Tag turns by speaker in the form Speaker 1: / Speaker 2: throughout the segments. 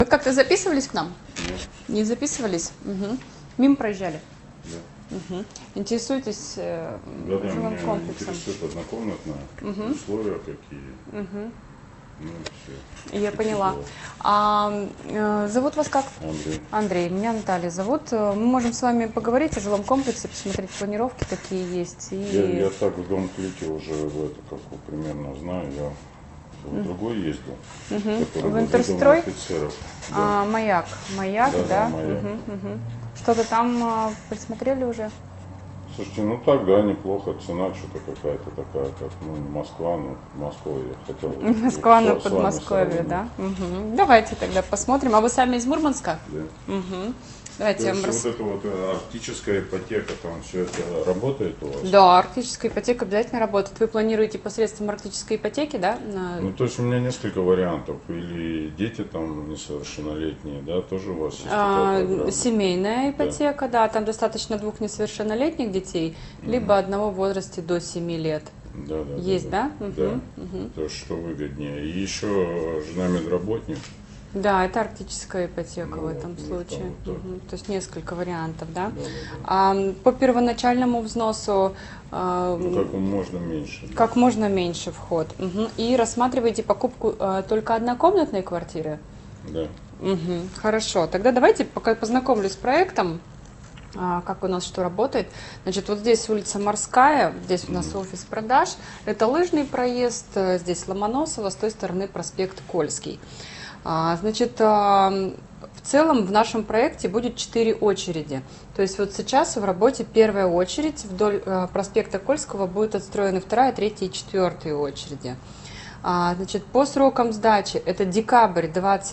Speaker 1: Вы как-то записывались к нам?
Speaker 2: Нет.
Speaker 1: Не записывались? Угу. Мимо проезжали?
Speaker 2: Да.
Speaker 1: Угу. Интересуетесь
Speaker 2: Да,
Speaker 1: жилым
Speaker 2: меня
Speaker 1: комплексом?
Speaker 2: интересует однокомнатная, условия какие. Ну, все.
Speaker 1: Я поняла. Зовут вас как?
Speaker 2: Андрей.
Speaker 1: Андрей, меня Наталья зовут. Мы можем с вами поговорить о жилом комплексе, посмотреть планировки, какие есть.
Speaker 2: Я так в дом клики уже примерно знаю. Я в другой ездил, который
Speaker 1: В
Speaker 2: возле
Speaker 1: Интерстрой?
Speaker 2: дома офицеров. Да.
Speaker 1: Маяк. Маяк,
Speaker 2: Да,
Speaker 1: да?
Speaker 2: да, Маяк.
Speaker 1: Что-то там присмотрели уже?
Speaker 2: Слушайте, ну так, да, неплохо. Цена что-то какая-то такая, как, Москва, Москва я хотел.
Speaker 1: Москва на
Speaker 2: с вами
Speaker 1: Подмосковье,
Speaker 2: сравнить.
Speaker 1: да? Давайте тогда посмотрим. А вы сами из Мурманска?
Speaker 2: Да.
Speaker 1: Давайте
Speaker 2: То
Speaker 1: я вам
Speaker 2: есть вот эта вот арктическая ипотека, там все это работает у вас?
Speaker 1: Да, арктическая ипотека обязательно работает. Вы планируете посредством арктической ипотеки, да?
Speaker 2: Ну, то есть у меня несколько вариантов. Или дети там несовершеннолетние, да, тоже у вас есть такая программа?
Speaker 1: Семейная ипотека, да, там достаточно 2 несовершеннолетних детей, либо одного в возрасте до 7 лет.
Speaker 2: Да, да.
Speaker 1: Есть, да?
Speaker 2: Да. То есть что выгоднее. И еще жена медработник.
Speaker 1: Да, это арктическая ипотека в
Speaker 2: Ну,
Speaker 1: этом
Speaker 2: вот,
Speaker 1: случае.
Speaker 2: вот так.
Speaker 1: То есть несколько вариантов, да?
Speaker 2: Да.
Speaker 1: По первоначальному взносу
Speaker 2: Ну, как можно меньше. Да.
Speaker 1: как можно меньше вход. И рассматриваете покупку только однокомнатной квартиры?
Speaker 2: Да.
Speaker 1: Хорошо, тогда давайте пока познакомлюсь с проектом, как у нас что работает. Значит, вот здесь улица Морская, здесь у нас офис продаж, это лыжный проезд, здесь Ломоносова, с той стороны проспект Кольский. Значит, в целом в нашем проекте будет 4 очереди. То есть вот сейчас в работе первая очередь, вдоль проспекта Кольского будет отстроены вторая, третья и четвертая очереди. Значит, по срокам сдачи это декабрь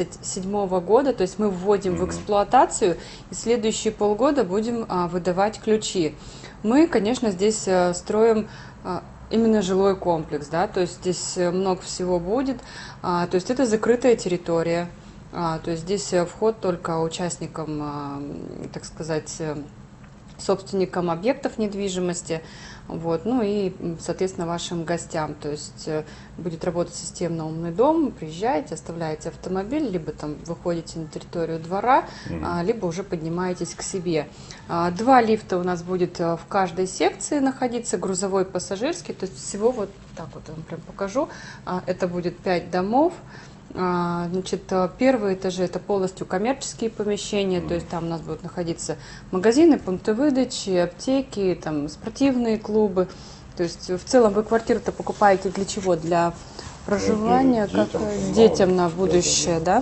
Speaker 1: 2027 года, то есть мы вводим в эксплуатацию и следующие полгода будем выдавать ключи. Мы, конечно, здесь строим именно жилой комплекс, да, то есть здесь много всего будет, то есть это закрытая территория, то есть здесь вход только участникам, так сказать, собственникам объектов недвижимости, вот, ну и, соответственно, вашим гостям, то есть будет работать системно умный дом, приезжаете, оставляете автомобиль, либо там выходите на территорию двора, либо уже поднимаетесь к себе. 2 лифта у нас будет в каждой секции находиться, грузовой, пассажирский, то есть всего вот так вот я вам прям покажу, это будет 5 домов. Значит, первые этажи это полностью коммерческие помещения, то есть там у нас будут находиться магазины, пункты выдачи, аптеки, там спортивные клубы. То есть в целом вы квартиру-то покупаете для чего? Для проживания,
Speaker 2: детям,
Speaker 1: как детям на будущее, да?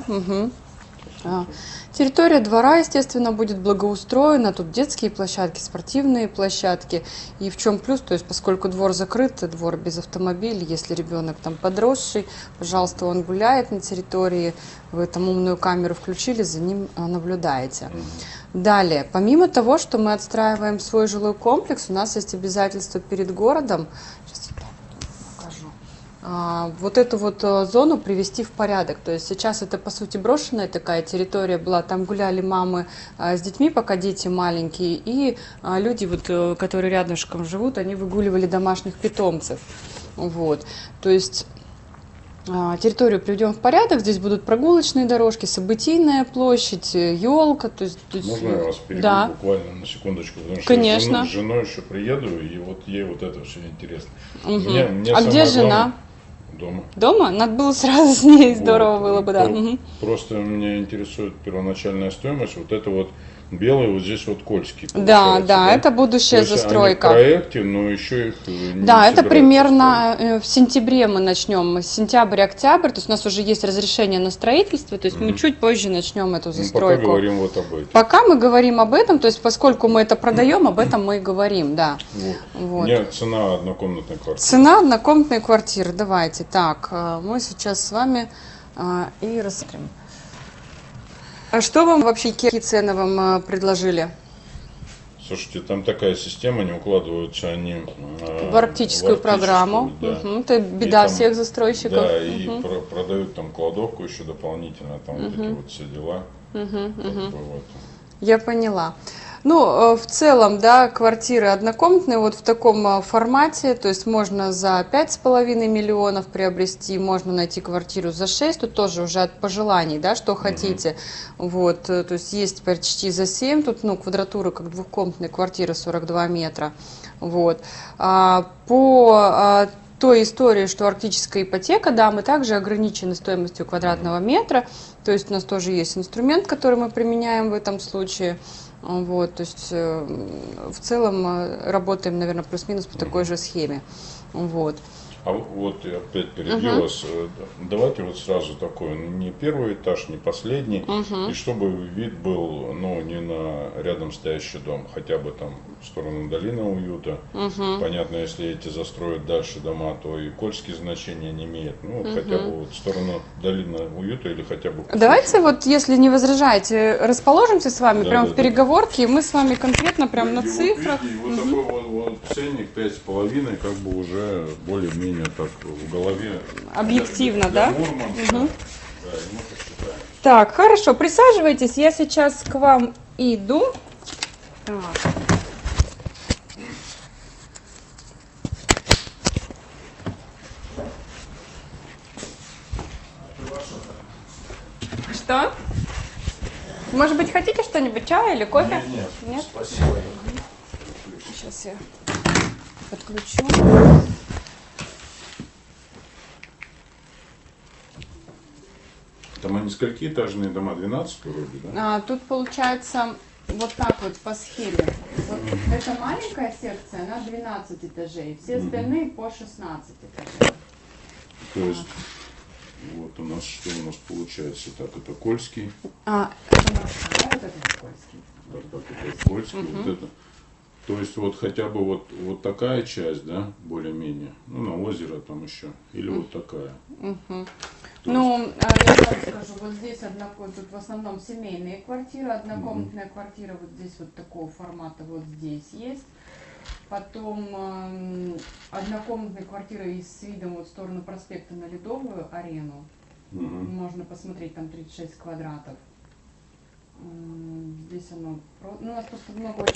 Speaker 1: Территория двора, естественно, будет благоустроена, тут детские площадки, спортивные площадки. И в чем плюс, то есть поскольку двор закрыт, двор без автомобиля, если ребенок там подросший, пожалуйста, он гуляет на территории, вы там умную камеру включили, за ним наблюдаете. Далее, помимо того, что мы отстраиваем свой жилой комплекс, у нас есть обязательства перед городом. Сейчас я покажу. Вот эту вот зону привести в порядок. То есть сейчас это, по сути, брошенная такая территория была. Там гуляли мамы с детьми, пока дети маленькие, и люди, вот, которые рядышком живут, они выгуливали домашних питомцев. Вот. То есть территорию приведем в порядок, здесь будут прогулочные дорожки, событийная площадь, елка. То есть,
Speaker 2: Можно я вас перебью
Speaker 1: да.
Speaker 2: буквально на секундочку? Потому что
Speaker 1: Конечно.
Speaker 2: я с женой еще приеду, и вот ей вот это все интересно.
Speaker 1: А где жена?
Speaker 2: Дома.
Speaker 1: Дома? Надо было сразу с ней, здорово было бы, да.
Speaker 2: Просто меня интересует первоначальная стоимость. Вот это вот белый, вот здесь вот Кольский.
Speaker 1: Да, да, это будущая
Speaker 2: то есть
Speaker 1: застройка.
Speaker 2: Они в проекте, но еще их не
Speaker 1: Да, это
Speaker 2: собираются
Speaker 1: примерно
Speaker 2: строить.
Speaker 1: в сентябре мы начнем, сентябрь-октябрь, то есть у нас уже есть разрешение на строительство, то есть мы чуть позже начнем эту застройку.
Speaker 2: Пока говорим вот об этом.
Speaker 1: Пока мы говорим об этом, то есть поскольку мы это продаем, об этом мы и говорим, да.
Speaker 2: Вот. Мне цена однокомнатной квартиры.
Speaker 1: Цена однокомнатной квартиры, давайте. Так, мы сейчас с вами и рассмотрим. А что вам вообще, какие цены вам предложили?
Speaker 2: Слушайте, там такая система, не укладываются они
Speaker 1: В арктическую программу.
Speaker 2: Да.
Speaker 1: Это беда
Speaker 2: там,
Speaker 1: всех застройщиков.
Speaker 2: Да, и продают там кладовку еще дополнительно, там вот эти вот все дела. Как бы вот.
Speaker 1: Я поняла. Ну, в целом, да, квартиры однокомнатные вот в таком формате, то есть можно за 5,5 миллионов приобрести, можно найти квартиру за 6, тут тоже уже от пожеланий, да, что хотите. Вот, то есть есть почти за 7, тут, ну, квадратура как двухкомнатная квартира 42 метра. Вот. По той истории, что арктическая ипотека, да, мы также ограничены стоимостью квадратного метра, то есть у нас тоже есть инструмент, который мы применяем в этом случае. Вот, то есть в целом работаем, наверное, плюс-минус по такой же схеме. Вот.
Speaker 2: А вот я опять перебью вас. Давайте вот сразу такой, не первый этаж, не последний, и чтобы вид был, ну, не на рядом стоящий дом, хотя бы там в сторону долины уюта. Понятно, если эти застроят дальше дома, то и Кольские значения не имеют. Ну, вот хотя бы вот в сторону долины уюта или хотя бы...
Speaker 1: Давайте вот, если не возражаете, расположимся с вами
Speaker 2: Да,
Speaker 1: прямо
Speaker 2: да,
Speaker 1: в переговорке, и мы с вами конкретно прям на цифрах.
Speaker 2: Вот такой вот ценник 5,5, как бы уже более-менее так в голове.
Speaker 1: Объективно, да?
Speaker 2: Мурманска. Да, и мы посчитаем.
Speaker 1: Так, хорошо, присаживайтесь, я сейчас к вам иду. Так. Что? Может быть, хотите что-нибудь, чай или кофе?
Speaker 2: Нет? Спасибо.
Speaker 1: Сейчас я подключу.
Speaker 2: Там они сколькиэтажные дома? 12 вроде, да?
Speaker 1: Тут получается вот так вот по схеме. Вот эта маленькая секция, она 12 этажей, все остальные по 16 этажей.
Speaker 2: То есть, вот у нас, что у нас получается? Так, это Кольский.
Speaker 1: Это Москва, вот это Кольский.
Speaker 2: Так, это Кольский, вот это. То есть вот хотя бы вот такая часть, да, более-менее, ну, на озеро там еще, или вот такая.
Speaker 1: Ну, я вам скажу, вот здесь тут в основном семейные квартиры, однокомнатная квартира вот здесь вот такого формата вот здесь есть. Потом однокомнатная квартира с видом вот в сторону проспекта на Ледовую арену. Можно посмотреть, там 36 квадратов. Здесь оно, ну, у нас просто много